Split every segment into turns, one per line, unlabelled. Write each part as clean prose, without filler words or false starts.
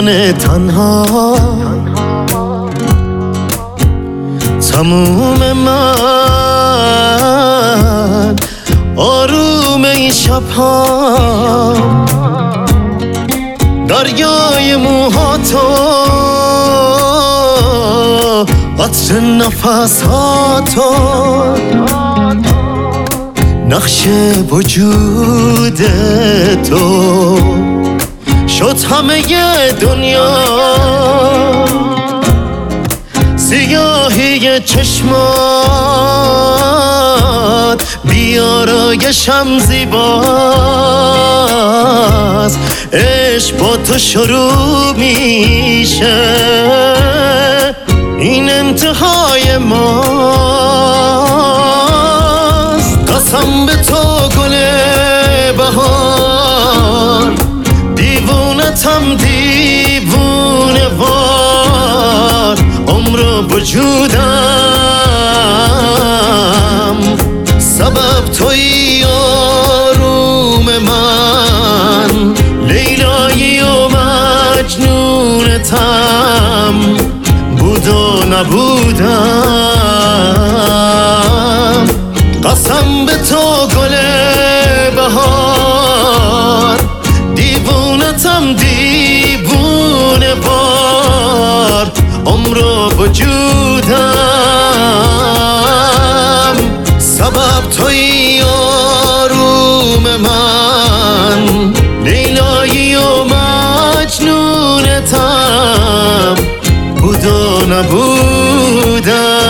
من تنها تموم من آروم این شبها دریای موهاتو عطر نفساتو نقش وجود تو شد همه دنیا سیاهی چشمات بیارایشم زیباست عشق با تو شروع میشه این انتهای ماست قسم به تو گل بهار دیوونتم دیوونه وار عمر و وجودم سبب تویی آروم من لیلایی و مجنونتم بود و نبودم قسم به تو گل بهار دیوونتم دیوونه بار عمر و وجودم سبب تویی آروم من لیلایی و مجنونتم بود و نبودم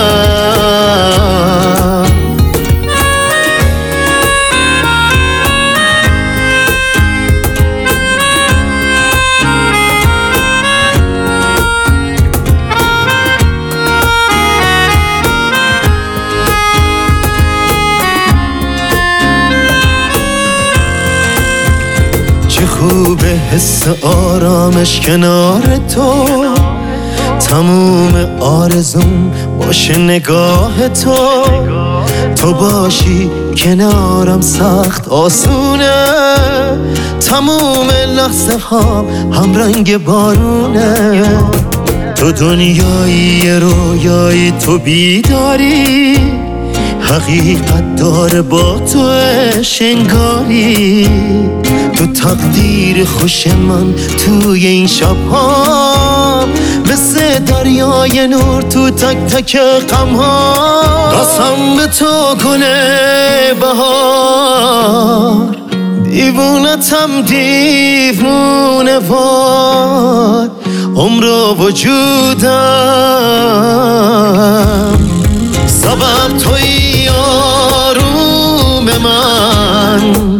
چه خوبه حس آرامش کنار تو تموم آرزوم باشه نگاه تو باشی کنارم سخت آسونه تموم لحظه ها هم رنگ بارونه تو دنیایی رویایی تو بیداری حقیقت داره با تو شنگاری تو تقدیر خوش من توی این شبها مثل دریای نور تو تک تک غمها قسم به تو گل بهار دیوونتم دیوونه وار عمر و وجودم سبب تویی آروم من